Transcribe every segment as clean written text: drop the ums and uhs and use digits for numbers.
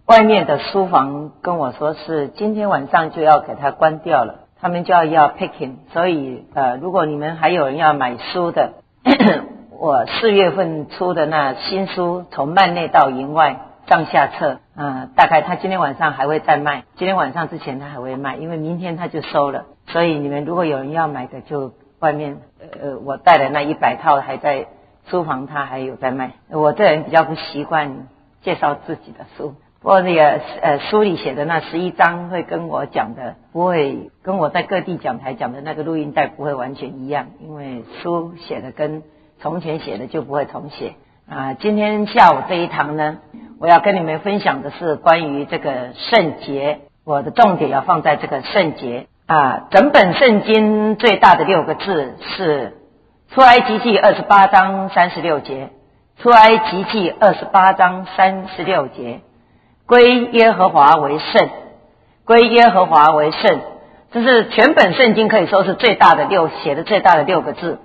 外面的书房跟我说是今天晚上就要给它关掉了，他们就要 packing， 所以如果你们还有人要买书的我4月份出的那新书从慢内到营外上下册大概他今天晚上还会再卖，今天晚上之前他还会卖，因为明天他就收了，所以你们如果有人要买的就外面我带的那100套还在书房，他还有在卖。我这人比较不习惯介绍自己的书，不过那个书里写的那11章会跟我讲的不会跟我在各地讲台讲的那个录音带不会完全一样，因为书写的跟从前写的就不会重写今天下午这一堂呢，我要跟你们分享的是关于这个圣洁，我的重点要放在这个圣洁整本圣经最大的6个字是出埃及记28章36节，出埃及记28章36节，归耶和华为圣，归耶和华为圣，这是全本圣经可以说是最大的写的最大的6个字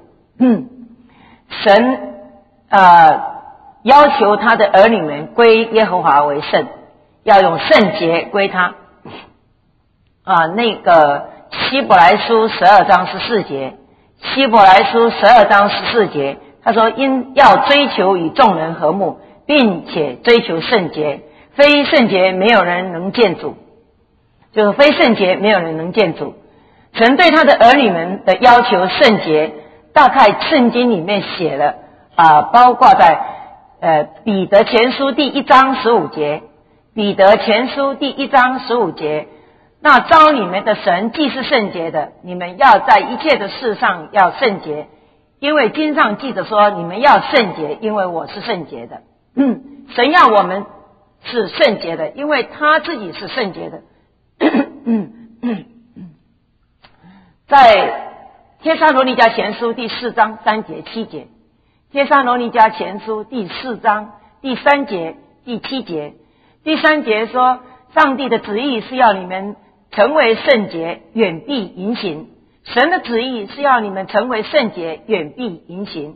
神要求他的儿女们归耶和华为圣，要用圣洁归他那个希伯来书12章14节，希伯来书12章14节他说因要追求与众人和睦，并且追求圣洁，非圣洁没有人能见主，就是非圣洁没有人能见主。神对他的儿女们的要求圣洁，大概圣经里面写了包括在彼得前书第1章15节，彼得前书第1章15节，那召你们的神既是圣洁的，你们要在一切的事上要圣洁，因为经上记着说你们要圣洁，因为我是圣洁的神要我们是圣洁的，因为他自己是圣洁的在帖撒罗尼迦前书第4章3节7节，帖撒罗尼迦前书第4章第3节第7节，第3节说上帝的旨意是要你们成为圣洁，远避淫行，神的旨意是要你们成为圣洁，远避淫行。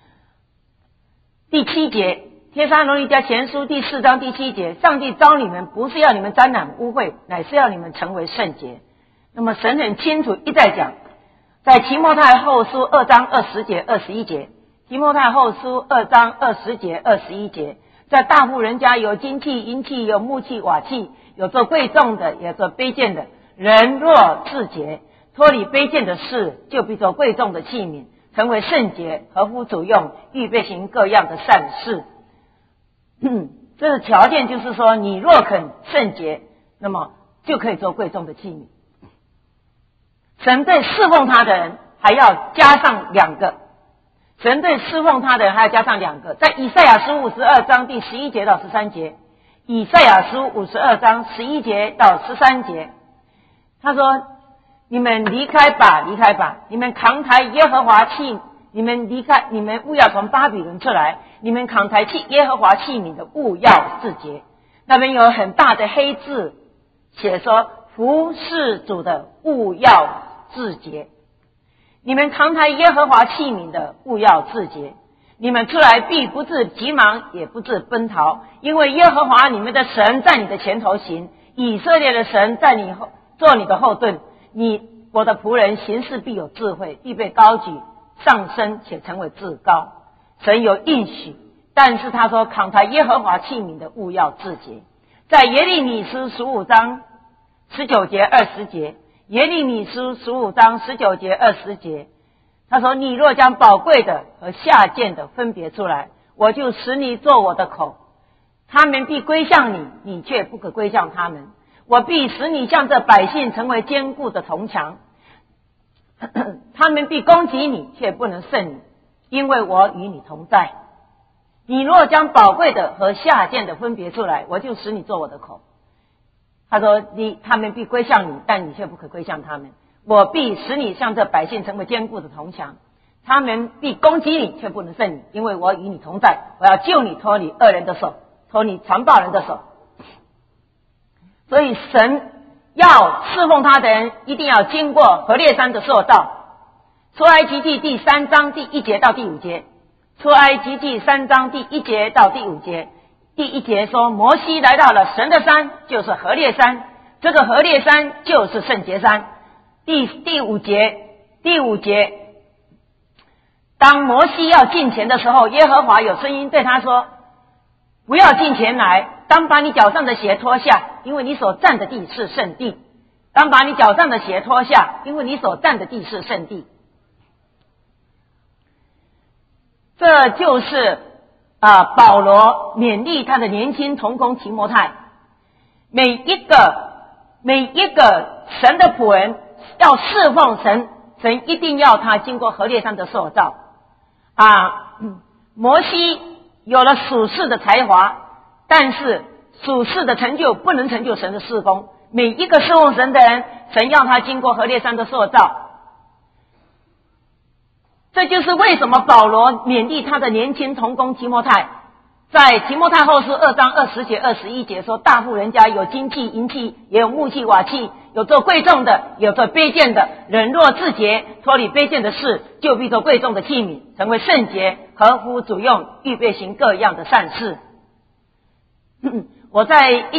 第7节帖撒罗尼迦前书第4章第7节，上帝召你们不是要你们沾染污秽，乃是要你们成为圣洁。那么神很清楚一再讲，在提摩太后书2章20节21节，提摩太后书2章20节21节，在大户人家有金器银器，有木器瓦器，有做贵重的，也做卑贱的，人若自洁，脱离卑贱的事，就必做贵重的器皿，成为圣洁，合乎主用，预备行各样的善事这个条件就是说，你若肯圣洁，那么就可以做贵重的器皿。神对侍奉他的人还要加上2个，神对侍奉他的人还要加上2个，在以赛亚书52章第11节到13节，以赛亚书52章11节到13节，他说你们离开吧，离开吧，你们扛抬耶和华器，你们离开，你们务要从巴比伦出来，你们扛抬耶和华器皿的务要自洁。那边有很大的黑字写说服侍主的务要自洁，你们扛抬耶和华器皿的务要自洁，你们出来必不致急忙，也不致奔逃，因为耶和华你们的神在你的前头行，以色列的神在你做你的后盾，我的仆人行事必有智慧，必被高举上升，且成为至高。神有应许，但是他说扛抬耶和华器皿的务要自洁。在耶利米书15章19节20节，耶利米书15章19节20节，他说你若将宝贵的和下贱的分别出来，我就使你做我的口，他们必归向你，你却不可归向他们，我必使你向这百姓成为坚固的铜墙他们必攻击你，却不能胜你，因为我与你同在。你若将宝贵的和下贱的分别出来，我就使你做我的口。他说他们必归向你，但你却不可归向他们，我必使你向这百姓成为坚固的铜墙，他们必攻击你，却不能胜你，因为我与你同在，我要救你脱离恶人的手，脱离残暴人的手。所以神要侍奉他的人一定要经过何烈山的塑造。出埃及记第3章第1节到第5节，出埃及记3章第1节到第5节， 第1节说，摩西来到了神的山，就是何烈山，这个何烈山就是圣洁山。第5节，当摩西要进前的时候，耶和华有声音对他说，不要进前来，当把你脚上的鞋脱下，因为你所站的地是圣地。当把你脚上的鞋脱下，因为你所站的地是圣地。这就是保罗勉励他的年轻同工提摩太，每一个神的仆人要侍奉神，神一定要他经过何烈山的塑造。摩西有了属世的才华，但是属世的成就不能成就神的事工。每一个侍奉神的人，神要他经过何烈山的塑造。这就是为什么保罗勉励他的年轻同工提摩太，在提摩太后书2章20节21节说，大户人家有金器银器，也有木器瓦器，有做贵重的，有做卑贱的，人若自洁，脱离卑贱的事，就必做贵重的器皿，成为圣洁，合乎主用，预备行各样的善事。我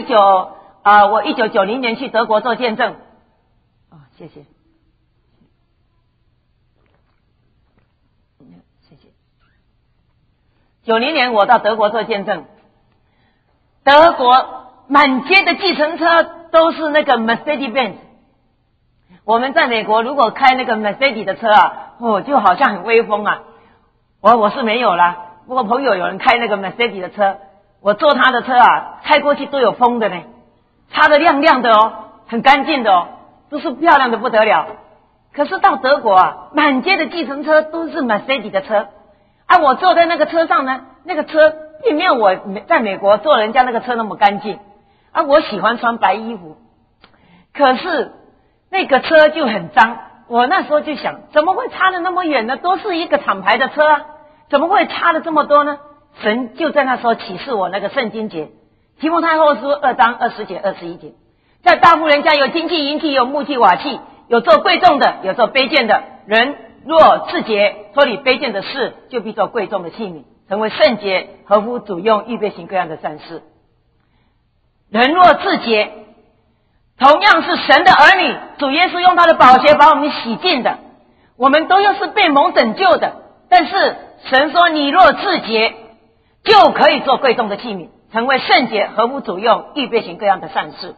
1990年去德国做见证。谢谢。90年我到德国做见证，德国满街的计程车都是那个 Mercedes-Benz。我们在美国如果开那个 Mercedes 的车就好像很威风啊。我是没有啦，不过朋友有人开那个 Mercedes 的车，我坐他的车开过去都有风的呢，擦得亮亮的很干净的都是漂亮的不得了。可是到德国满街的计程车都是 Mercedes 的车。我坐在那个车上呢，那个车并没有我在美国坐人家那个车那么干净。我喜欢穿白衣服，可是那个车就很脏。我那时候就想，怎么会差得那么远呢？都是一个厂牌的车怎么会差了这么多呢？神就在那时候启示我那个圣经节，提摩太后书2章20节21节，在大户人家有金器银器，有木器瓦器，有做贵重的，有做卑贱的，人若自洁，脱离卑贱的事，就必做贵重的器皿，成为圣洁，合乎主用，预备行各样的善事。人若自洁，同样是神的儿女，主耶稣用他的宝血把我们洗净的，我们都又是被蒙拯救的。但是神说，你若自洁，就可以做贵重的器皿，成为圣洁，合乎主用，预备行各样的善事。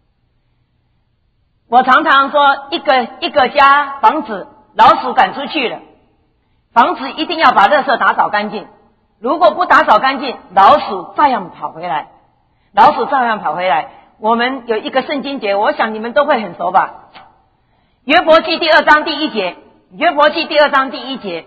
我常常说，一个家房子老鼠赶出去了，房子一定要把垃圾打扫干净，如果不打扫干净，老鼠照样跑回来。我们有一个圣经节，我想你们都会很熟吧。约伯记第2章第1节，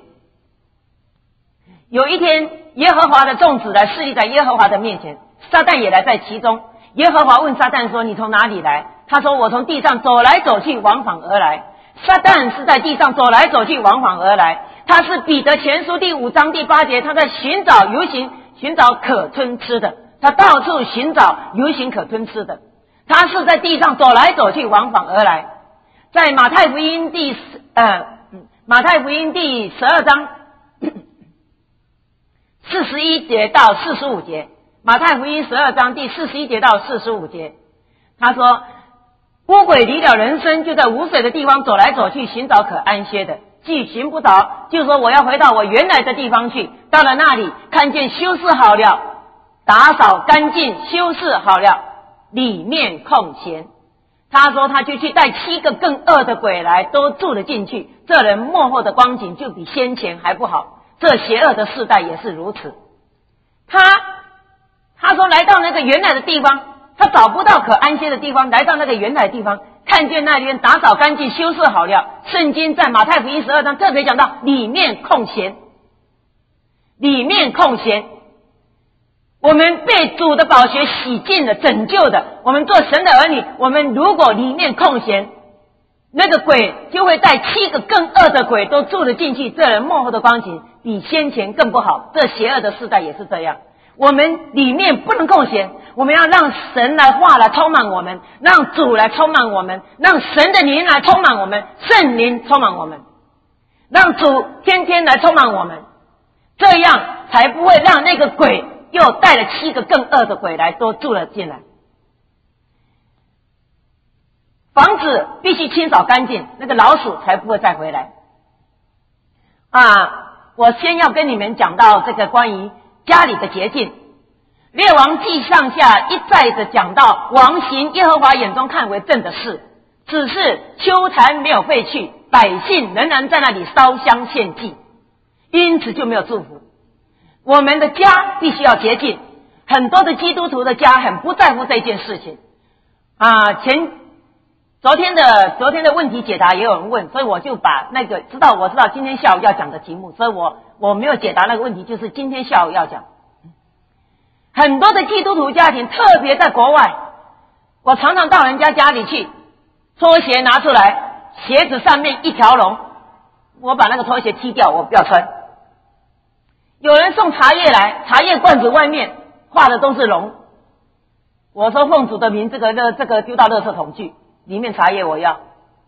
有一天耶和华的众子来侍立在耶和华的面前，撒旦也来在其中。耶和华问撒旦说，你从哪里来？他说，我从地上走来走去，往返而来。撒旦是在地上走来走去，往返而来。他是彼得前书第5章第8节，他在寻找游行，寻找可吞吃的，他到处寻找游行可吞吃的。他是在地上走来走去，往返而来。在马太福音第12章41节到45节，马太福音12章第41节到45节，他说，污鬼离了人生，就在无水的地方走来走去，寻找可安歇的，既寻不着，就说我要回到我原来的地方去。到了那里，看见修饰好了，打扫干净，修饰好了，里面空闲。他说他就去带7个更恶的鬼来，都住了进去。这人末后的光景就比先前还不好，这邪恶的世代也是如此。他说来到那个原来的地方，他找不到可安歇的地方，来到那个原来的地方，看见那边打扫干净，修饰好了。圣经在马太福音12章特别讲到里面空闲。我们被主的宝血洗净了，拯救的，我们做神的儿女，我们如果里面空闲，那个鬼就会带7个更恶的鬼都住了进去。这人末后的光景比先前更不好，这邪恶的世代也是这样。我们里面不能空闲，我们要让神来话来充满我们，让主来充满我们，让神的灵来充满我们，圣灵充满我们，让主天天来充满我们，这样才不会让那个鬼又带了7个更恶的鬼来都住了进来。房子必须清扫干净，那个老鼠才不会再回来。我先要跟你们讲到这个关于家里的洁净。列王记上下一再的讲到王行耶和华眼中看为正的事，只是秋坛没有废去，百姓仍然在那里烧香献祭，因此就没有祝福。我们的家必须要洁净，很多的基督徒的家很不在乎这件事情。昨天的问题解答也有人问，所以我就把那个我知道今天下午要讲的题目，所以我没有解答那个问题，就是今天下午要讲。很多的基督徒家庭，特别在国外，我常常到人家家里去，拖鞋拿出来，鞋子上面一条龙，我把那个拖鞋踢掉，我不要穿。有人送茶叶来，茶叶罐子外面画的都是龙，我说奉主的名，这个丢到垃圾桶去，里面茶叶我要。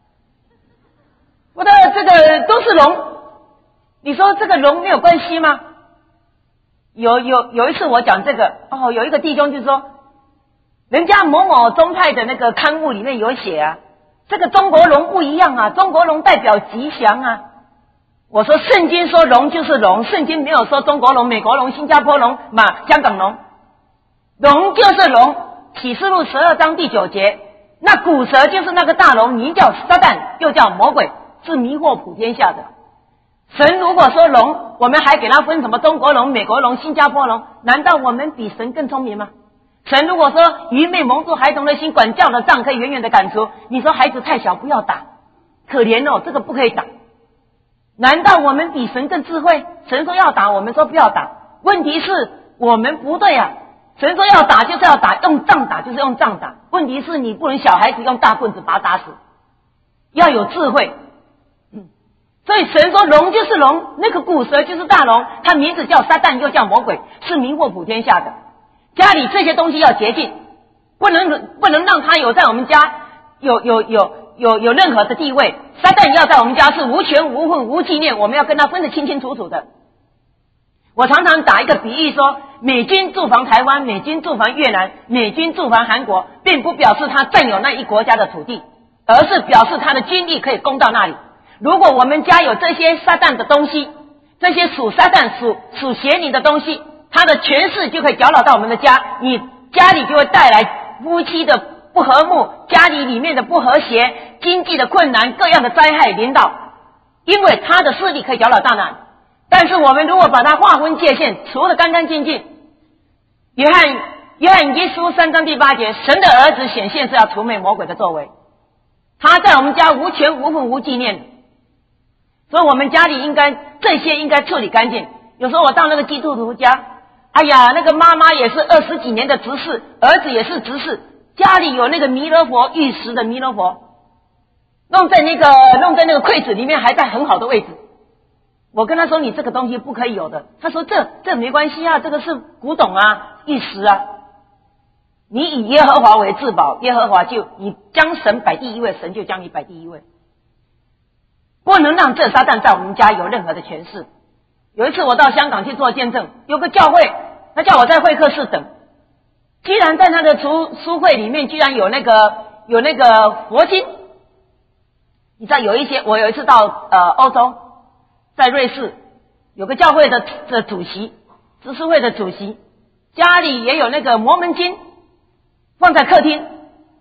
我的这个都是龙，你说这个龙没有关系吗？有一次我讲这个，有一个弟兄就说，人家某某宗派的那个刊物里面有写这个中国龙不一样中国龙代表吉祥我说圣经说龙就是龙，圣经没有说中国龙、美国龙、新加坡龙、香港龙，龙就是龙。启示录12章第9节，那古蛇就是那个大龙，名叫撒旦，又叫魔鬼，是迷惑普天下的。神如果说龙，我们还给他分什么中国龙、美国龙、新加坡龙，难道我们比神更聪明吗？神如果说愚昧蒙住孩童的心，管教的杖可以远远的赶出，你说孩子太小不要打，可怜这个不可以打。难道我们比神更智慧？神说要打，我们说不要打。问题是我们不对神说要打就是要打，用杖打就是用杖打。问题是你不能小孩子用大棍子把他打死，要有智慧。所以神说龙就是龙，那个古蛇就是大龙，它名字叫撒旦又叫魔鬼，是迷惑普天下的。家里这些东西要洁净，不能让它有在我们家有任何的地位。撒旦要在我们家是无权无份无纪念，我们要跟他分得清清楚楚的。我常常打一个比喻说，美军驻防台湾，美军驻防越南，美军驻防韩国，并不表示他占有那一国家的土地，而是表示他的军力可以攻到那里。如果我们家有这些撒旦的东西，这些属撒旦属邪灵的东西，它的权势就可以搅扰到我们的家，你家里就会带来夫妻的不和睦，家里面的不和谐，经济的困难，各样的灾害临到，因为他的势力可以搅扰到那里。但是我们如果把它划分界限，除得干干净净，约翰一书3章第8节，神的儿子显现是要除灭魔鬼的作为，他在我们家无权无份无纪念，所以我们家里这些应该处理干净。有时候我到那个基督徒家，那个妈妈也是20几年的执事，儿子也是执事，家里有那个弥勒佛，玉石的弥勒佛，弄在那个柜子里面，还在很好的位置。我跟他说你这个东西不可以有的，他说这没关系这个是古董玉石你以耶和华为至宝，耶和华你将神摆第一位，神就将你摆第一位。不能让这撒旦在我们家有任何的权势。有一次我到香港去做见证，有个教会，他叫我在会客室等，居然在那个书会里面居然有那个佛经。你知道我有一次到欧洲，在瑞士有个教会的主席，执事会的主席，家里也有那个摩门经放在客厅。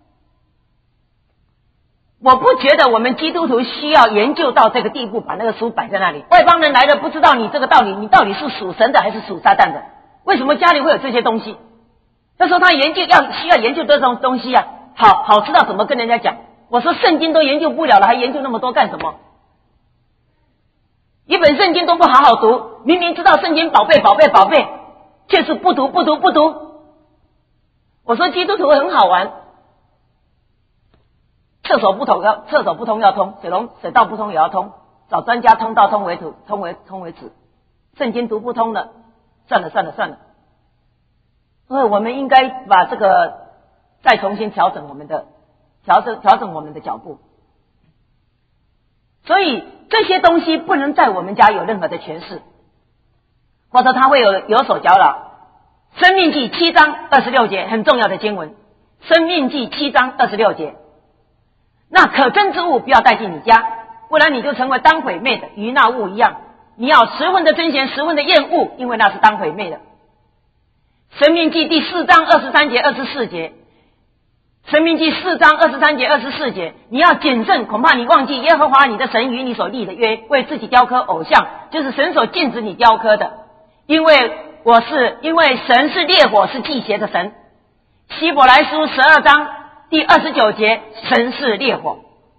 我不觉得我们基督徒需要研究到这个地步，把那个书摆在那里。外邦人来了不知道你这个道理，你到底是属神的还是属撒旦的？为什么家里会有这些东西？他说他需要研究这种东西好知道怎么跟人家讲。我说圣经都研究不了了，还研究那么多干什么？一本圣经都不好好读，明明知道圣经宝贝，却是不读。我说基督徒很好玩，厕所不通要通，水道不通也要通，找专家通道通为止。圣经读不通了，算了。所以我们应该把这个再重新调整我们的脚步。所以这些东西不能在我们家有任何的权势，或者它会有手搅扰。 申命记7章26节很重要的经文，申命记7章26节，那可憎之物不要带进你家，不然你就成为当毁灭的，与那物一样。你要十分的珍惜，十分的厌恶，因为那是当毁灭的。申命记第4章23节24节，申命记4章23节24节，你要谨慎，恐怕你忘记耶和华你的神与你所立的约，为自己雕刻偶像，就是神所禁止你雕刻的。因为神是烈火，是忌邪的神。希伯来书12章第29节，神是烈火，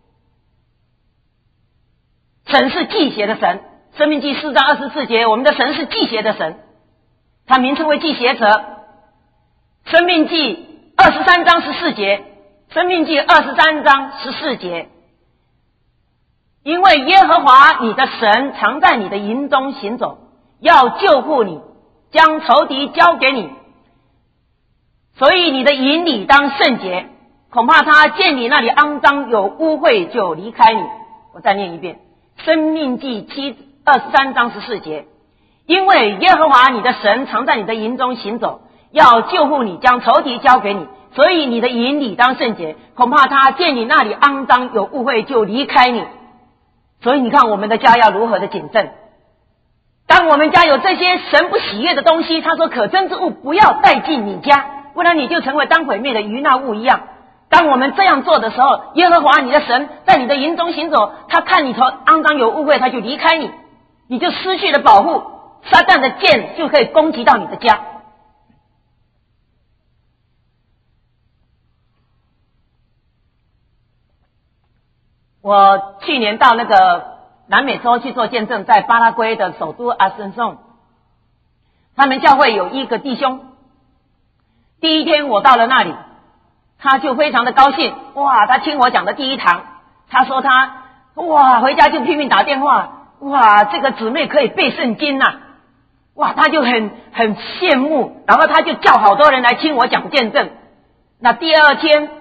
神是忌邪的神。申命记4章24节，我们的神是忌邪的神，他名称为忌邪者。申命记23章14节，申命记23章14节，因为耶和华你的神常在你的营中行走，要救护你，将仇敌交给你，所以你的营里当圣洁，恐怕他见你那里肮脏有污秽就离开你。我再念一遍，申命记23章14节，因为耶和华你的神常在你的营中行走，要救护你，将仇敌交给你，所以你的营里当圣洁，恐怕他见你那里肮脏有污秽就离开你。所以你看我们的家要如何的谨慎，当我们家有这些神不喜悦的东西，他说可憎之物不要带进你家，不然你就成为当毁灭的与那物一样。当我们这样做的时候，耶和华你的神在你的营中行走，他看你从肮脏有污秽，他就离开你，你就失去了保护，撒旦的剑就可以攻击到你的家。我去年到那个南美洲去做见证，在巴拉圭的首都阿森松，他们教会有一个弟兄，第一天我到了那里，他就非常的高兴，哇，他听我讲的第一堂，他说他回家就拼命打电话，这个姊妹可以背圣经啊，他就很羡慕，然后他就叫好多人来听我讲见证。那第二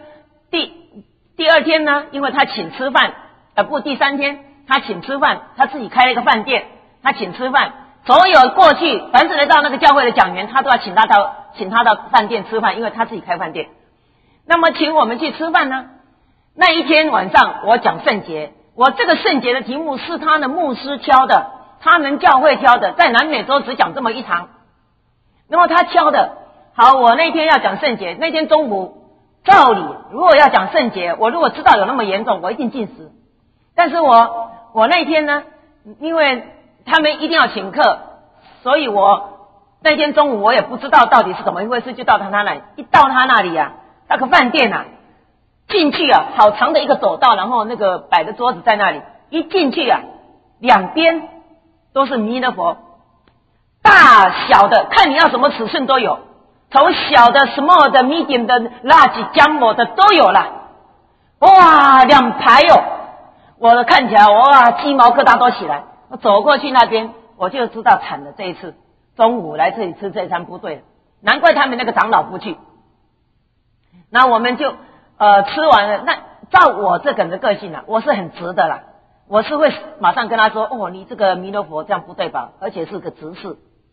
天呢，因为他请吃饭，第3天他请吃饭，他自己开了一个饭店，他请吃饭，所有过去凡是来到那个教会的讲员，他都要请他到饭店吃饭，因为他自己开饭店。那么请我们去吃饭呢，那一天晚上我讲圣洁，我这个圣洁的题目是他的牧师挑的，他们教会挑的，在南美洲只讲这么一堂。那么他挑的好，我那天要讲圣洁，那天中午照理如果要讲圣洁，我如果知道有那么严重，我一定禁食。但是我那天呢，因为他们一定要请客，所以我那天中午我也不知道到底是怎么一回事，就到他那里。一到他那里啊，那个饭店啊，进去啊，好长的一个走道，然后那个摆的桌子在那里，一进去啊，两边都是弥勒佛，大小的看你要什么尺寸都有，从小的 small 的 medium 的 large jumbo 的都有了，两排我看起来鸡毛疙瘩都起来。我走过去那边，我就知道惨了，这一次中午来这里吃这一餐不对了，难怪他们那个长老不去。那我们就吃完了。那照我这个人的个性啊，我是很直的啦，我是会马上跟他说，你这个弥勒佛这样不对吧，而且是个执事，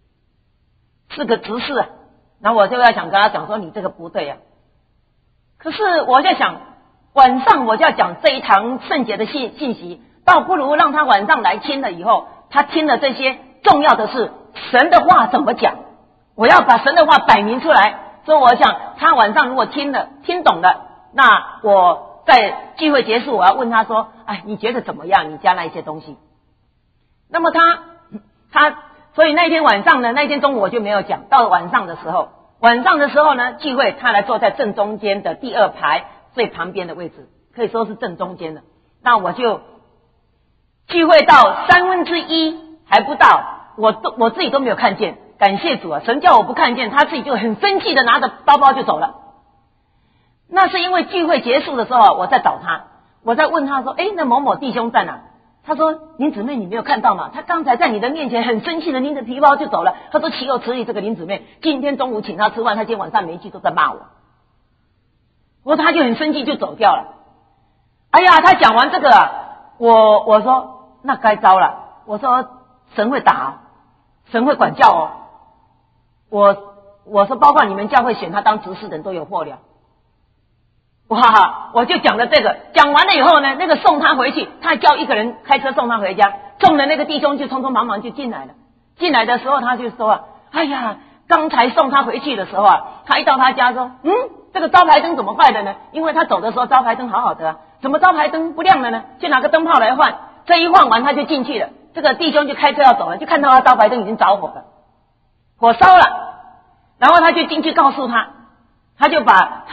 啊。然后我就要想跟他讲说，你这个不对啊。可是我在想，晚上我就要讲这一堂圣洁的信息，倒不如让他晚上来听了以后，他听了这些，重要的是神的话怎么讲，我要把神的话摆明出来。所以我想他晚上如果听懂了，那我在聚会结束，我要问他说，你觉得怎么样，你家那一些东西。那么所以那天晚上呢，那天中午我就没有讲。到了晚上的时候呢，聚会他来坐在正中间的第2排最旁边的位置，可以说是正中间的。那我就聚会到1/3还不到，我自己都没有看见。感谢主啊，神叫我不看见，他自己就很生气的拿着包包就走了。那是因为聚会结束的时候，我在找他，我在问他说，那某某弟兄在哪？他说，林姊妹你没有看到吗？他刚才在你的面前很生气的拎着皮包就走了。他说岂有此理，这个林姊妹今天中午请他吃饭，他今天晚上每一句都在骂我。他就很生气就走掉了。他讲完这个我说那该糟了，我说神会打，神会管教我我说包括你们教会选他当执事的人都有祸了。哇！我就讲了这个，讲完了以后呢，那个送他回去，他还叫一个人开车送他回家，众人那个弟兄就匆匆忙忙就进来了。进来的时候他就说哎呀，刚才送他回去的时候他一到他家说这个招牌灯怎么坏的呢？因为他走的时候招牌灯好好的怎么招牌灯不亮了呢？就拿个灯泡来换，这一换完他就进去了。这个弟兄就开车要走了，就看到他招牌灯已经着火了，火烧了，然后他就进去告诉他，他就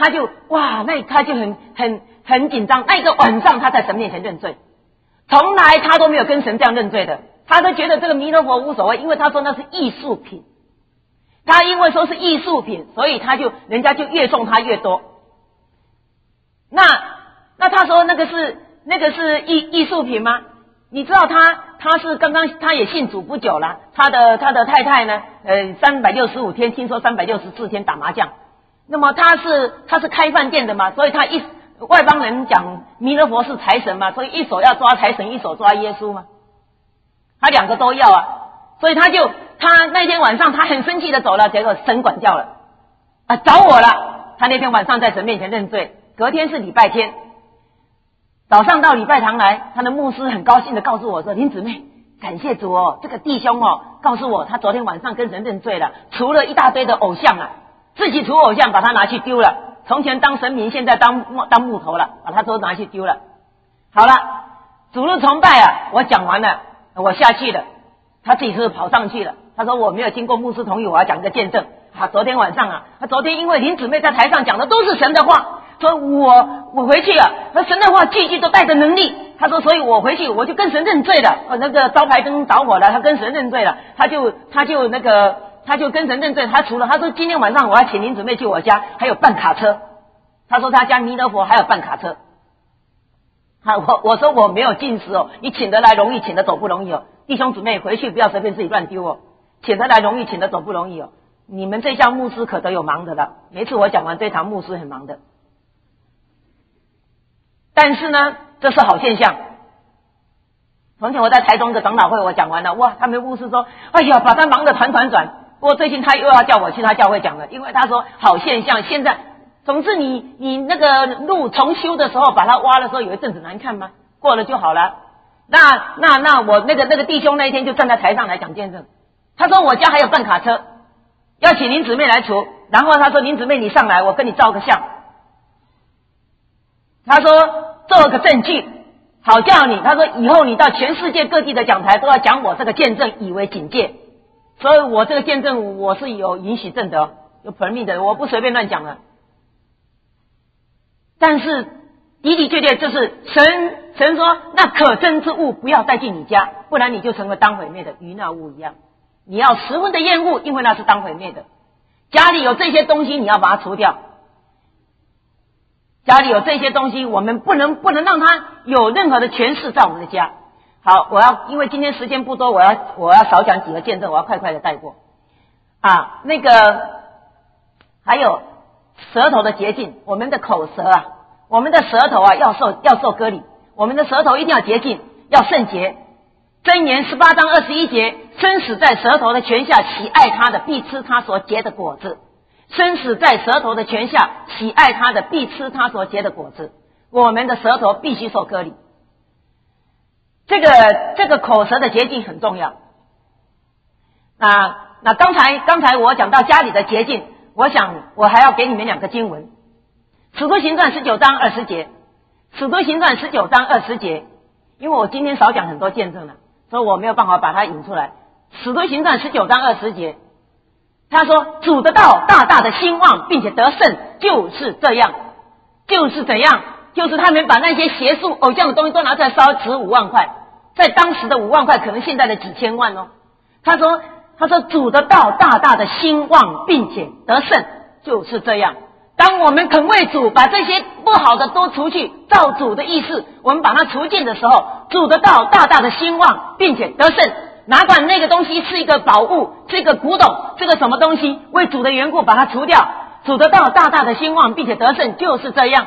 很紧张。那一个晚上他在神面前认罪，从来他都没有跟神这样认罪的，他都觉得这个弥勒佛无所谓，因为他说那是艺术品，他因为说是艺术品，所以人家就越送他越多。那他说那个是艺术品吗？你知道他是刚刚他也信主不久了，他的太太呢365天，听说364天打麻将。那么他是开饭店的嘛，所以外邦人讲弥勒佛是财神嘛，所以一手要抓财神，一手抓耶稣嘛，他两个都要所以他那天晚上他很生气的走了，结果神管教了找我了。他那天晚上在神面前认罪，隔天是礼拜天，早上到礼拜堂来，他的牧师很高兴的告诉我说，林姊妹，感谢主这个弟兄告诉我他昨天晚上跟神认罪了，除了一大堆的偶像自己除偶像把它拿去丢了，从前当神明现在当木头了，把它都拿去丢了。好了，主日崇拜我讲完了，我下去了，他自己是跑上去了。他说我没有经过牧师同意，我要讲一个见证昨天晚上他昨天因为林姊妹在台上讲的都是神的话，说我回去那神的话句句都带着能力。他说所以我回去我就跟神认罪了，那个招牌灯着火了，他跟神认罪了，他就跟神认罪。他说今天晚上我要请林姊妹去我家，还有办卡车。他说他家弥勒佛还有办卡车。我说我没有近视你请得来容易，请得走不容易弟兄姊妹回去不要随便自己乱丢请得来容易，请得走不容易你们这项牧师可都有忙的了，每次我讲完这堂牧师很忙的。但是呢，这是好现象。从前我在台中的长老会我讲完了，他们牧师说哎呀把他忙得团团转。不过最近他又要叫我去他教会讲了，因为他说好现象，现在总之你那个路重修的时候把它挖的时候有一阵子难看吗？过了就好了。那我那个弟兄那一天就站在台上来讲见证，他说我家还有办卡车，要请林姊妹来除，然后他说林姊妹你上来我跟你照个相，他说做个证据好叫你，他说以后你到全世界各地的讲台都要讲我这个见证以为警戒，所以我这个见证我是有允许证的有 permit 的，我不随便乱讲的。但是的的确确就是神说那可憎之物不要带进你家，不然你就成为当毁灭的与那物一样，你要十分的厌恶，因为那是当毁灭的。家里有这些东西你要把它除掉，家里有这些东西我们不能让它有任何的权势在我们的家。好，因为今天时间不多，我要少讲几个见证，我要快快的带过那个还有舌头的洁净，我们的口舌我们的舌头要受割礼，我们的舌头一定要洁净，要圣洁。箴言18章21节，生死在舌头的权下，喜爱他的必吃他所结的果子。生死在舌头的权下，喜爱他的必吃他所结的果子。我们的舌头必须受割礼，这个口舌的洁净很重要。那刚才我讲到家里的洁净，我想我还要给你们两个经文，使徒行传19章20节，使徒行传19章20节，因为我今天少讲很多见证了，所以我没有办法把它引出来。使徒行传19章20节，他说主的道大大的兴旺并且得胜，就是这样，就是怎样，就是他们把那些邪术偶像的东西都拿出来烧，值5万块，在当时的5万块可能现在的几千万他说主的道大大的兴旺并且得胜，就是这样。当我们肯为主把这些不好的都除去，照主的意思我们把它除尽的时候，主的道大大的兴旺并且得胜。哪管那个东西是一个宝物，是一个古董，这个什么东西，为主的缘故把它除掉，主的道大大的兴旺并且得胜，就是这样。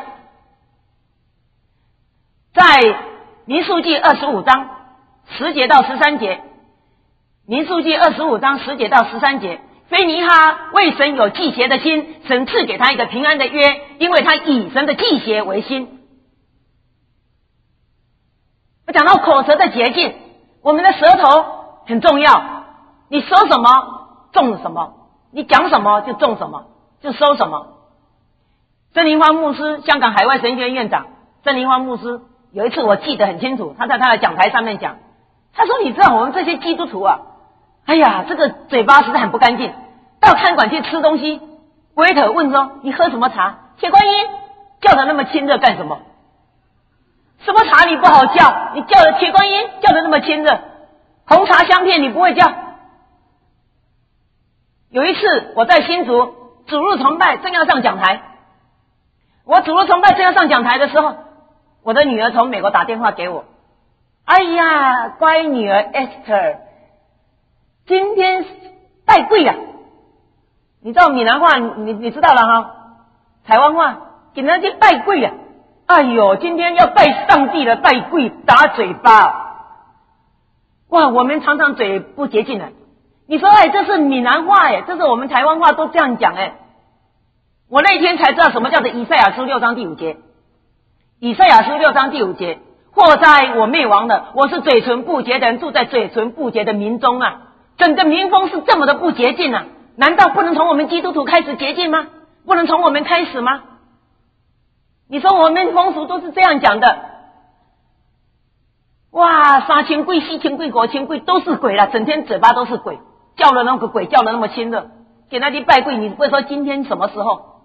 在民数记25章10节到13节，民数记25章10节到13节， 非尼哈为神有忌邪的心，神赐给他一个平安的约，因为他以神的忌邪为心。我讲到口舌的洁净，我们的舌头很重要，你说什么种什么，你讲什么就种什么，就收什么。郑林芳牧师，香港海外神学院院长郑林芳牧师，有一次我记得很清楚，他在他的讲台上面讲，他说你知道我们这些基督徒啊，哎呀，这个嘴巴实在很不干净，到餐馆去吃东西，waiter问说你喝什么茶？铁观音，叫得那么亲热干什么？什么茶你不好叫，你叫的铁观音叫得那么亲热，红茶香片你不会叫。有一次我在新竹主日崇拜正要上讲台，我主日崇拜正要上讲台的时候，我的女儿从美国打电话给我，哎呀，乖女儿 Esther， 今天拜跪啊！你知道闽南话你知道了哈，台湾话给人家拜跪啊！哎呦，今天要拜上帝了，拜跪打嘴巴。哇，我们常常嘴不洁净了。你说这是闽南话这是我们台湾话都这样讲我那天才知道什么叫做以赛亚书6章第5节。以赛亚书6章第5节，祸哉我灭亡了，我是嘴唇不洁的人，住在嘴唇不洁的民中啊。整个民风是这么的不洁净啊，难道不能从我们基督徒开始洁净吗？不能从我们开始吗？你说我们风俗都是这样讲的，哇，3千鬼4千鬼5千鬼都是鬼了，整天嘴巴都是鬼，叫了那个鬼叫了那么亲热，给他去拜跪，你不会说今天什么时候？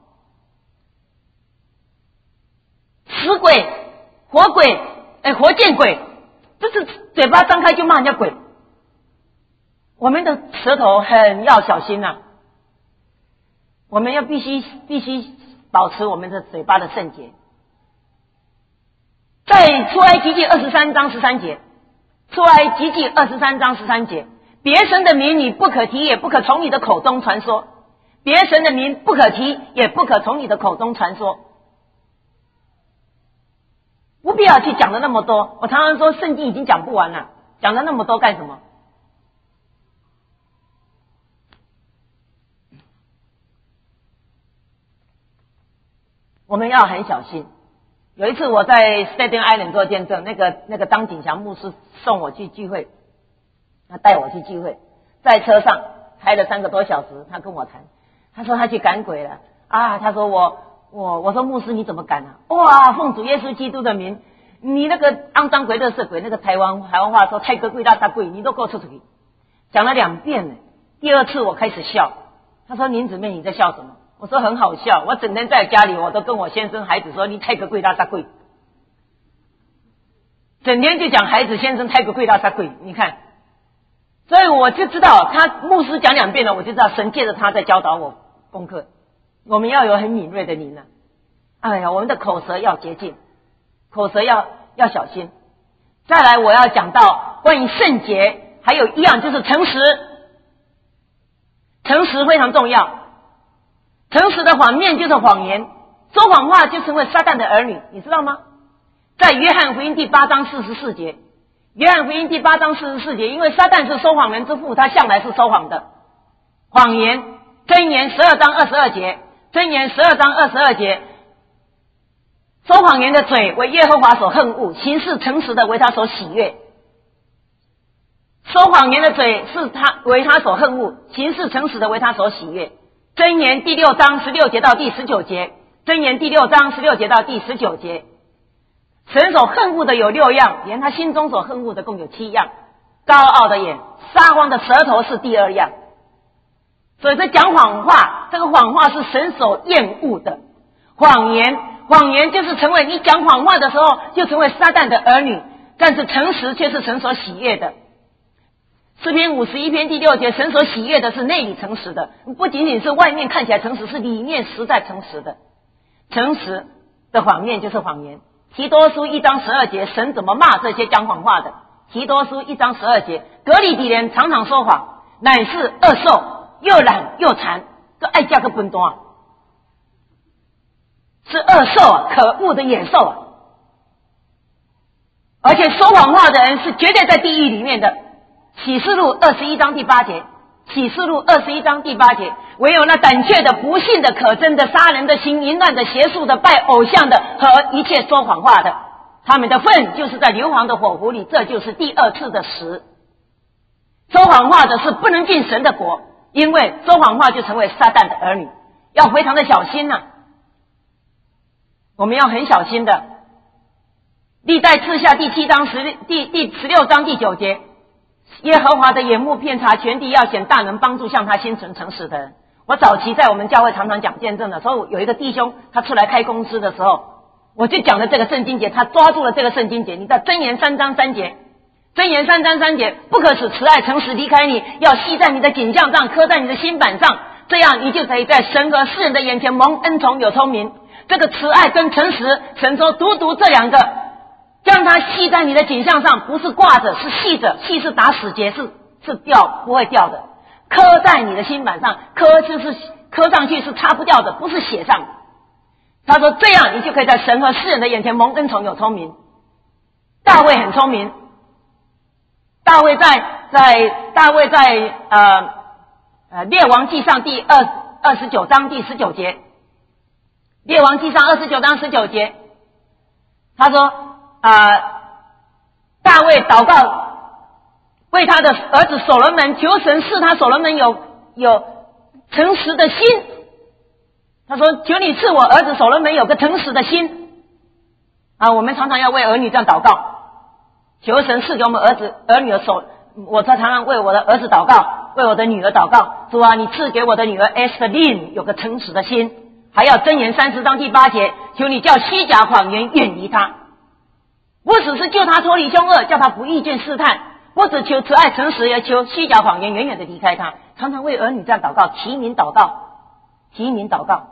死鬼活鬼活见鬼，这是嘴巴张开就骂人家鬼。我们的舌头很要小心我们要必须保持我们的嘴巴的圣洁。在出埃及记23章13节，出埃及记23章13节，别神的名你不可提，也不可从你的口中传说。别神的名不可提，也不可从你的口中传说。不必要去讲的那么多，我常常说圣经已经讲不完了，讲的那么多干什么？我们要很小心。有一次我在 Staten Island 做见证，那个张景祥牧师送我去聚会，他带我去聚会，在车上开了3个多小时，他跟我谈，他说他去赶鬼了啊，他说我说牧师你怎么赶啊？哇，奉主耶稣基督的名，你那个肮脏鬼、垃圾鬼，那个台湾话说太哥鬼大鬼，你都给我出去。讲了2遍了，第2次我开始笑，他说林姊妹你在笑什么？我说很好笑，我整天在家里我都跟我先生孩子说你太个贵大贵，整天就讲孩子先生太个贵大贵，你看，所以我就知道他牧师讲2遍了，我就知道神借着他在教导我功课。我们要有很敏锐的灵哎呀，我们的口舌要洁净，口舌要小心。再来我要讲到关于圣洁，还有一样就是诚实，诚实非常重要。诚实的谎面就是谎言，说谎话就成为撒旦的儿女，你知道吗？在约翰福音第8章44节，约翰福音第8章44节，因为撒旦是说谎人之父，他向来是说谎的。谎言，箴言12章22节，箴言12章22节，说谎言的嘴为耶和华所恨恶，行事诚实的为他所喜悦。说谎言的嘴是为他所恨恶，行事诚实的为他所喜悦。箴言第6章16节到第19节，箴言第6章16节到第19节，神所恨恶的有6样，连他心中所恨恶的共有7样。高傲的眼，撒谎的舌头是第2样。所以这讲谎话，这个谎话是神所厌恶的。谎言就是成为你讲谎话的时候就成为撒旦的儿女，但是诚实却是神所喜悦的。诗篇51篇第6节，神所喜悦的是内里诚实的，不仅仅是外面看起来诚实，是里面实在诚实的。诚实的谎面就是谎言。提多书1章12节，神怎么骂这些讲谎话的？提多书1章12节，革哩底人常常说谎，乃是恶兽，又懒又馋，都爱加个笨蛋，是恶兽可恶的野兽而且说谎话的人是绝对在地狱里面的。启示录21章第8节， 启示录21章第8节，唯有那胆怯的、不信的、可憎的、杀人的、行淫乱的、邪术的、拜偶像的和一切说谎话的，他们的份就是在硫磺的火湖里，这就是第二次的死。说谎话的是不能进神的国，因为说谎话就成为撒旦的儿女，要非常的小心啊，我们要很小心的。历代志下第16章第9节，耶和华的眼目遍察全地，要显大能帮助向他心存诚实的人。我早期在我们教会常常讲见证的时候，有一个弟兄他出来开公司的时候，我就讲了这个圣经节，他抓住了这个圣经节。你知道箴言3章3节，箴言3章3节，不可使慈爱诚实离开你，要系在你的颈项上，刻在你的心板上，这样你就可以在神和世人的眼前蒙恩宠有聪明。这个慈爱跟诚实，神说独这两个，将它系在你的颈项上，不是挂着，是系着，系是打死结，是掉不会掉的。刻在你的心板上，刻就是刻上去是擦不掉的，不是写上。他说这样你就可以在神和世人的眼前蒙恩宠有聪明。大卫很聪明，大卫在列王纪上第29章第19节，列王纪上29章19节，他说大卫祷告为他的儿子所罗门，求神赐他所罗门有诚实的心。他说求你赐我儿子所罗门有个诚实的心我们常常要为儿女这样祷告，求神赐给我们儿女的手。我常常为我的儿子祷告，为我的女儿祷告，主啊，你赐给我的女儿 Esther Lin 有个诚实的心。还要箴言30章第8节，求你叫虚假谎言远离他，不只是救他脱离凶恶，叫他不遇见试探，不只求慈爱诚实，也求虚假谎言远远的离开他。常常为儿女这样祷告，齐名祷告。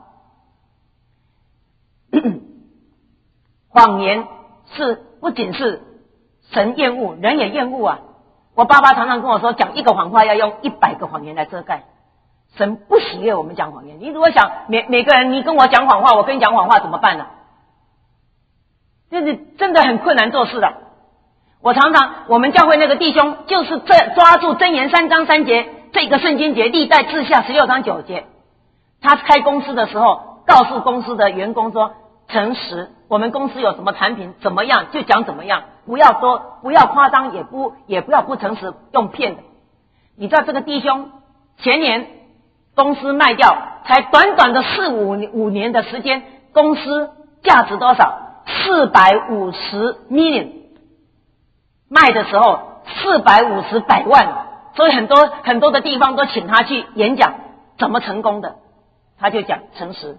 谎言不仅是神厌恶，人也厌恶啊。我爸爸常常跟我说，讲一个谎话要用100个谎言来遮盖。神不喜悦我们讲谎言。你如果想每个人，你跟我讲谎话，我跟你讲谎话怎么办呢？这是真的很困难做事的。我们教会那个弟兄就是抓住箴言3章3节这个圣经节，历代志下16章9节。他开公司的时候，告诉公司的员工说，诚实，我们公司有什么产品怎么样就讲怎么样，不要夸张，也不要不诚实，用骗的。你知道这个弟兄前年公司卖掉，才短短的4-5年的时间，公司价值多少？450 million， 卖的时候450百万，所以很多的地方都请他去演讲怎么成功的，他就讲诚实。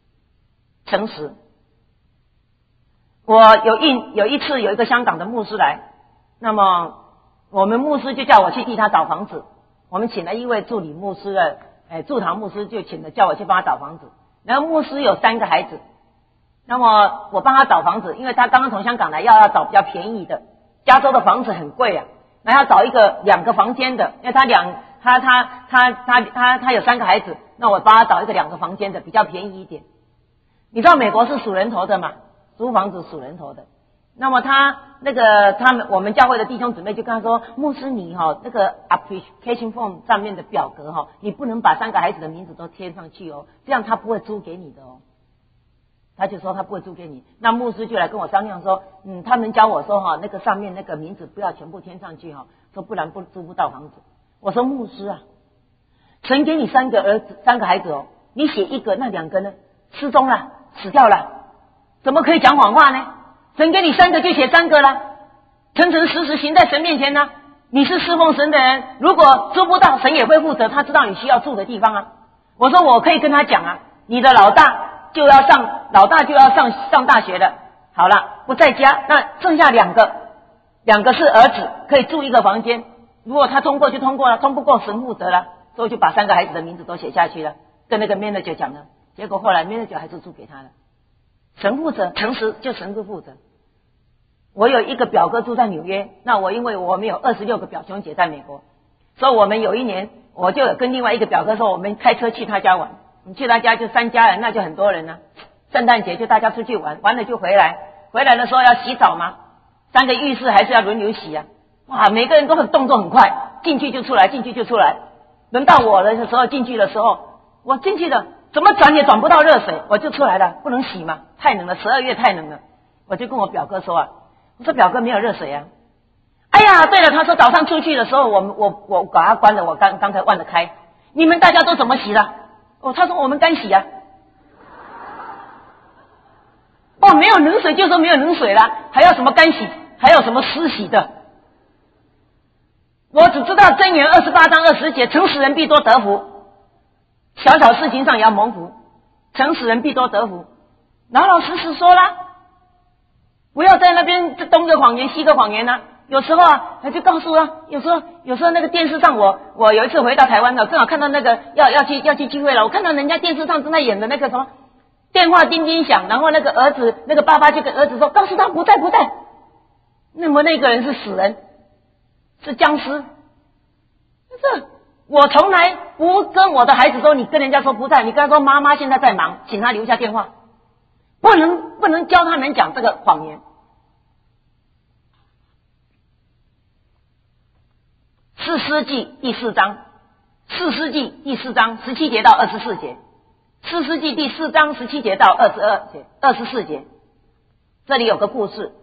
我有一次有一个香港的牧师来，那么我们牧师就叫我去替他找房子，我们请了一位助理牧师的驻堂牧师就叫我去帮他找房子。然后牧师有3个孩子，那么我帮他找房子，因为他刚刚从香港来，要找比较便宜的，加州的房子很贵啊，那要找一个2个房间的，因为他有3个孩子，那我帮他找一个2个房间的，比较便宜一点。你知道美国是数人头的嘛，租房子数人头的。那么我们教会的弟兄姊妹就跟他说，牧师你那个 application form 上面的表格你不能把3个孩子的名字都贴上去这样他不会租给你的他就说他不会租给你。那牧师就来跟我商量说，他们教我说那个上面那个名字不要全部贴上去说不然租不到房子。我说牧师啊，神给你3个孩子你写1个，那2个呢？失踪了，死掉了，怎么可以讲谎话呢？神给你3个就写3个了，诚诚实实行在神面前呢。你是侍奉神的人，如果租不到，神也会负责，他知道你需要住的地方我说我可以跟他讲你的老大就要上大学了，好了，不在家，那剩下2个是儿子，可以住1个房间，如果他通过就通过了，通不过神负责了，所以就把3个孩子的名字都写下去了，跟那个 manager 讲了，结果后来 manager 还是租给他了。神负责，诚实就神是负责。我有一个表哥住在纽约，那因为我们有26个表兄姐在美国，所以我们有一年我就有跟另外一个表哥说，我们开车去他家玩，你去他家就3家人，那就很多人了。圣诞节就大家出去玩，完了就回来的时候要洗澡嘛，3个浴室还是要轮流洗哇，每个人都动作很快，进去就出来。 轮到我的时候进去的时候，我进去了，怎么转也转不到热水，我就出来了，不能洗嘛，太冷了，12月太冷了，我就跟我表哥说啊，我说表哥没有热水啊。哎呀，对了，他说早上出去的时候，我把它关了，我刚才忘了开。你们大家都怎么洗的？他说我们干洗啊。没有冷水就说没有冷水了，还要什么干洗，还有什么湿洗的？我只知道箴言28章20节，诚实人必多得福，小小事情上也要蒙福，诚实人必多得福。老老实实说啦，不要在那边东个谎言西个谎言啊。有时候啊，他就告诉啊，有时候那个电视上我有一次回到台湾了，正好看到那个要去聚会了，我看到人家电视上正在演的那个什么电话叮叮响，然后那个儿子那个爸爸就跟儿子说，告诉他不在。那么那个人是死人，是僵尸。这我从来不跟我的孩子说，你跟人家说不在，你跟他说妈妈现在在忙，请他留下电话，不能教他们讲这个谎言。士师记第4章17节到24节，士师记第4章17节到24节，这里有个故事。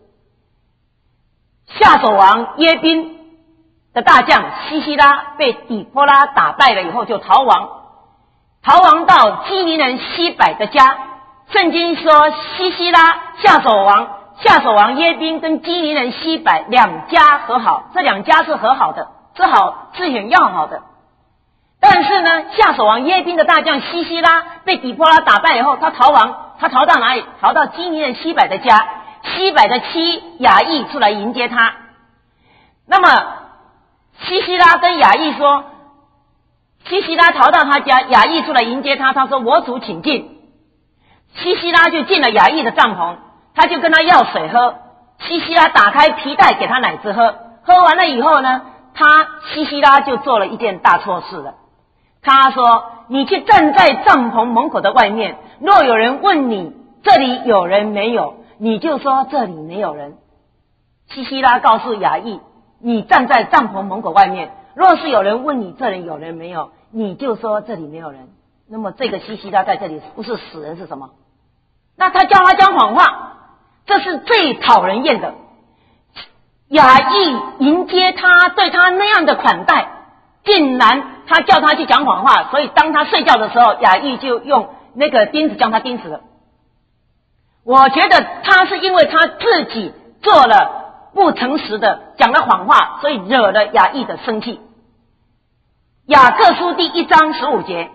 夏手王耶宾的大将西西拉被底波拉打败了以后就逃亡到基尼人西百的家。圣经说西西拉夏手王耶宾跟基尼人西百两家和好，这两家是和好的，是很要好的。但是呢，夏手王耶宾的大将西西拉被底波拉打败以后，他逃到哪里？逃到基尼人西百的家。西百的妻雅意出来迎接他。那么西西拉跟雅意说，西西拉逃到他家，雅意出来迎接他，他说我主请进。西西拉就进了雅意的帐篷，他就跟他要水喝。西西拉打开皮带给他奶子喝，喝完了以后呢，西西拉就做了一件大错事了。他说，你去站在帐篷门口的外面，若有人问你这里有人没有，你就说这里没有人。西西拉告诉雅意，你站在帐篷门口外面，若是有人问你这里有人没有，你就说这里没有人。那么这个西西拉在这里不是死人是什么？那他叫他讲谎话，这是最讨人厌的。雅意迎接他，对他那样的款待，竟然他叫他去讲谎话，所以当他睡觉的时候，雅意就用那个钉子将他钉死了。我觉得他是因为他自己做了不诚实的，讲了谎话，所以惹了雅意的生气。雅各书第1章15节，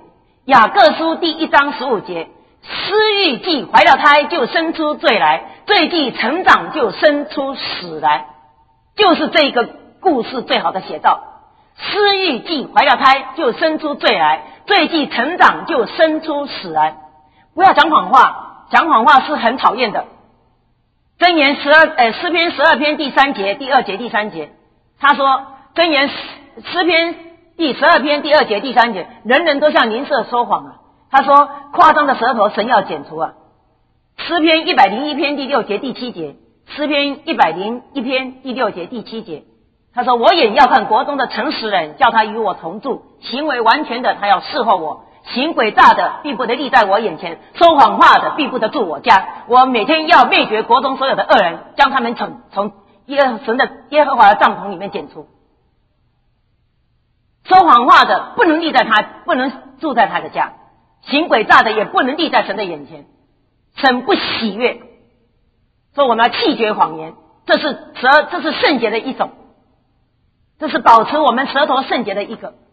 私欲既怀了胎，就生出罪来；罪既成长，就生出死来。就是这个故事最好的写照。私欲既怀了胎，就生出罪来；罪既成长，就生出死来。不要讲谎话，讲谎话是很讨厌的。箴言诗篇12篇第3节、第2节、第3节，他说箴言诗篇第12篇第2节、第3节，人人都像邻舍说谎啊。他说夸张的舌头神要剪除啊。诗篇101篇第6节、第7节，诗篇101篇第6节、第7节，他说我眼要看国中的诚实人，叫他与我同住，行为完全的他要侍候我，行诡诈的必不得立在我眼前，说谎话的必不得住我家。我每天要灭绝国中所有的恶人，将他们从耶和华的帐篷里面剪除。说谎话的不能住在他的家，行诡诈的也不能立在神的眼前，神不喜悦。说我们要弃绝谎言，这是圣洁的一种，这是保持我们舌头圣洁的一个。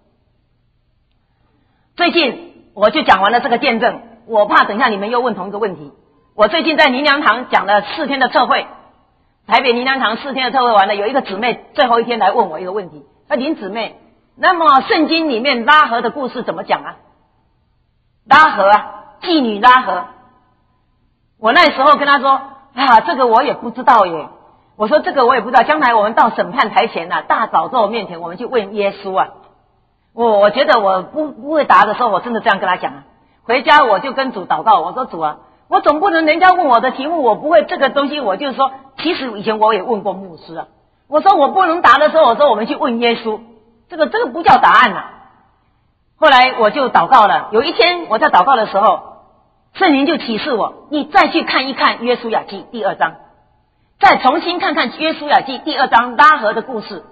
最近我就讲完了这个见证，我怕等一下你们又问同一个问题。我最近在林良堂讲了4天的特会，台北林良堂4天的特会完了，有一个姊妹最后一天来问我一个问题，林姊妹，那么圣经里面拉合的故事怎么讲啊？拉合啊，妓女拉合。我那时候跟她说这个我也不知道耶。我说这个我也不知道，将来我们到审判台前大宝座面前，我们去问耶稣啊。我觉得我不会答的时候，我真的这样跟他讲回家我就跟主祷告，我说主啊，我总不能人家问我的题目我不会这个东西，我就是说其实以前我也问过牧师啊。我说我不能答的时候，我说我们去问耶稣，这个不叫答案后来我就祷告了。有一天我在祷告的时候，圣灵就启示我，你再去看一看约书亚记第2章，再重新看看约书亚记第2章拉合的故事。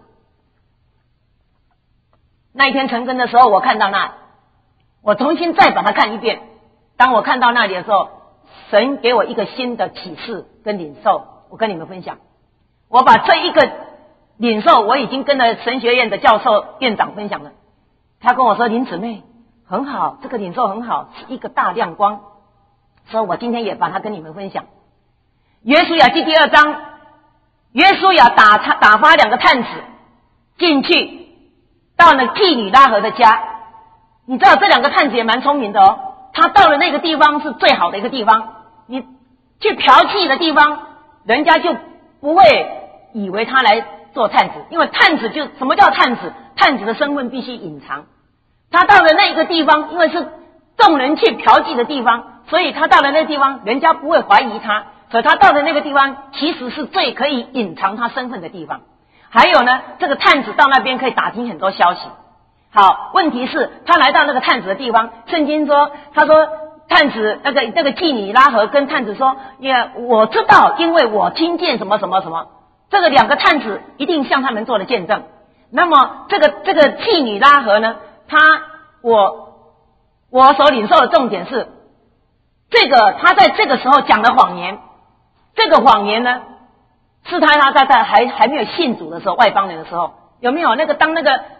那一天晨更的时候，我看到那，我重新再把它看一遍。当我看到那里的时候，神给我一个新的启示跟领受，我跟你们分享。我把这一个领受，我已经跟了神学院的教授院长分享了。他跟我说，林姊妹很好，这个领受很好，是一个大亮光，所以我今天也把它跟你们分享。约书亚记第2章，约书亚打发2个探子进去，到了妓女拉合的家。你知道这2个探子也蛮聪明的哦，他到了那个地方是最好的一个地方，你去嫖妓的地方，人家就不会以为他来做探子，因为探子就什么叫探子？探子的身份必须隐藏。他到了那个地方，因为是众人去嫖妓的地方，所以他到了那个地方，人家不会怀疑他，所以他到了那个地方其实是最可以隐藏他身份的地方。还有呢，这个探子到那边可以打听很多消息。好，问题是他来到那个探子的地方，圣经说，他说探子那个妓女拉合跟探子说，我知道，因为我听见什么什么什么。这个2个探子一定向他们做了见证。那么这个妓女拉合呢，我所领受的重点是，他在这个时候讲的谎言，这个谎言呢，是他在还没有信主的时候，外邦人的时候，有没有当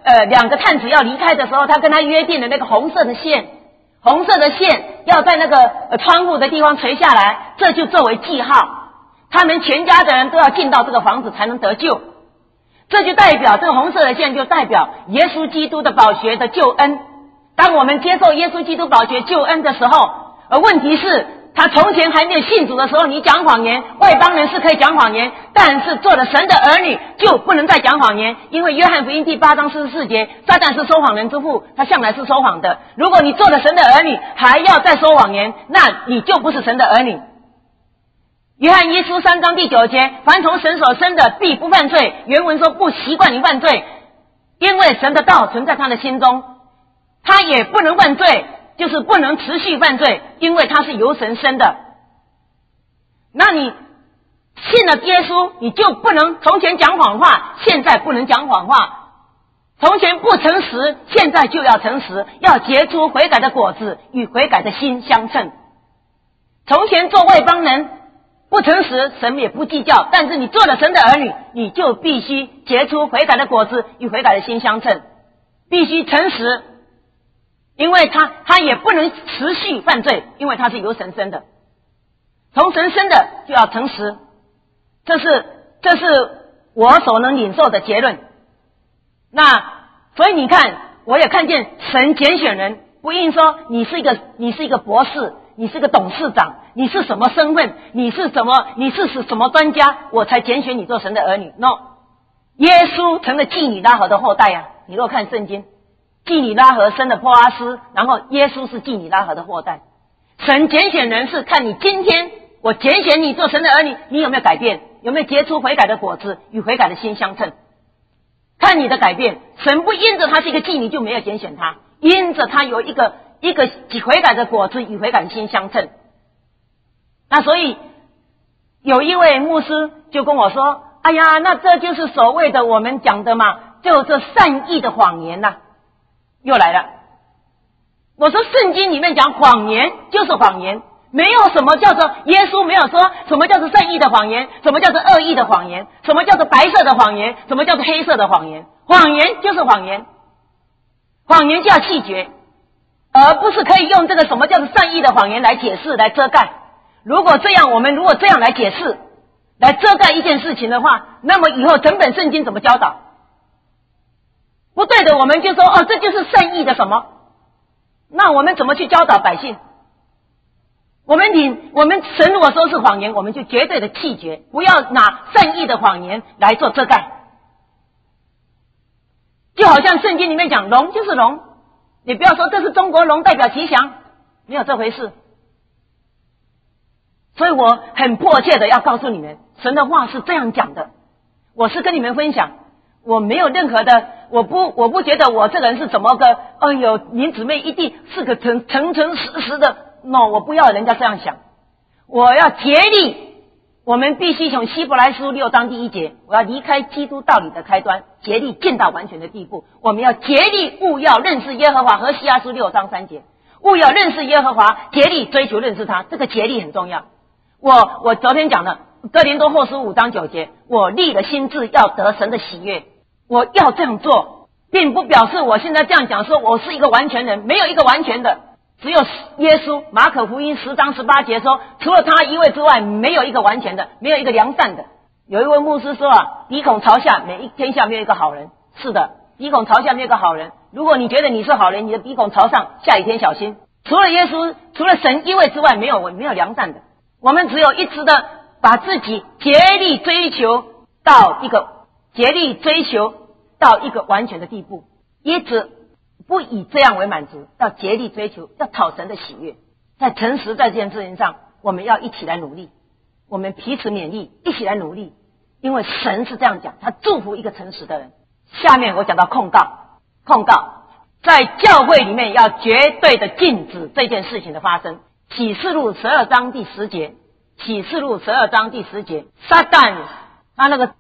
2个探子要离开的时候，他跟他约定的那个红色的线要在那个窗户的地方垂下来，这就作为记号。他们全家的人都要进到这个房子才能得救，这就代表这个红色的线就代表耶稣基督的宝血的救恩。当我们接受耶稣基督宝血救恩的时候，而问题是他从前还没有信主的时候，你讲谎言，外邦人是可以讲谎言，但是做了神的儿女就不能再讲谎言，因为约翰福音第8章44节，撒旦是说谎人之父，他向来是说谎的。如果你做了神的儿女还要再说谎言，那你就不是神的儿女。约翰一书3章第9节，凡从神所生的必不犯罪。原文说不习惯于犯罪，因为神的道存在他的心中，他也不能犯罪，就是不能持续犯罪，因为他是由神生的。那你信了耶稣，你就不能从前讲谎话，现在不能讲谎话，从前不诚实，现在就要诚实，要结出悔改的果子，与悔改的心相称。从前做外邦人不诚实，神也不计较，但是你做了神的儿女，你就必须结出悔改的果子，与悔改的心相称，必须诚实，因为他也不能持续犯罪，因为他是由神生的，从神生的就要诚实。这是我所能领受的结论。那所以你看，我也看见神拣选人，不应说你是一个博士，你是个董事长，你是什么身份，你是什么专家，我才拣选你做神的儿女。 No， 耶稣成了妓女拉合的后代啊。你若看圣经，妓女拉合生了波阿斯，然后耶稣是妓女拉合的后代。神拣选人是看你今天我拣选你做神的儿女，你有没有改变，有没有结出悔改的果子，与悔改的心相称，看你的改变。神不因着他是一个妓女就没有拣选他，因着他有一个悔改的果子，与悔改的心相称。那所以有一位牧师就跟我说，哎呀，那这就是所谓的我们讲的嘛，就这善意的谎言啊，又来了。我说圣经里面讲谎言就是谎言，没有什么叫做，耶稣没有说什么叫做善意的谎言，什么叫做恶意的谎言，什么叫做白色的谎言，什么叫做黑色的谎言。谎言就是谎言，谎言就要弃绝，而不是可以用这个什么叫做善意的谎言来解释，来遮盖。我们如果这样来解释，来遮盖一件事情的话，那么以后整本圣经怎么教导？不对的，我们就说这就是善意的什么，那我们怎么去教导百姓？我们神如果说是谎言，我们就绝对的弃绝，不要拿善意的谎言来做遮盖。就好像圣经里面讲龙就是龙，你不要说这是中国龙代表吉祥，没有这回事。所以我很迫切的要告诉你们，神的话是这样讲的。我是跟你们分享， 我没有任何的，我不觉得我这个人是怎么个，哎呦，您姊妹一定是个诚实的。no， 我不要人家这样想，我要竭力。我们必须从希伯来书6章第1节，我要离开基督道理的开端，竭力进到完全的地步。我们要竭力务要认识耶和华，和西阿书6章3节，务要认识耶和华，竭力追求认识他，这个竭力很重要。我昨天讲的哥林多后书5章9节，我立了心志要得神的喜悦，我要这样做，并不表示我现在这样讲说我是一个完全人，没有一个完全的，只有耶稣。马可福音10章18节说，除了他一位之外，没有一个完全的，没有一个良善的。有一位牧师说鼻孔朝下，天下没有一个好人。是的，鼻孔朝下没有一个好人。如果你觉得你是好人，你的鼻孔朝上，下雨天小心。除了耶稣，除了神一位之外，没有良善的。我们只有一直的把自己竭力追求到一个完全的地步，一直不以这样为满足，要竭力追求，要讨神的喜悦。在诚实在这件事情上，我们要一起来努力，我们彼此勉励，一起来努力，因为神是这样讲，他祝福一个诚实的人。下面我讲到控告，在教会里面要绝对的禁止这件事情的发生。启示录12章第10节，启示录12章第10节，撒旦他那个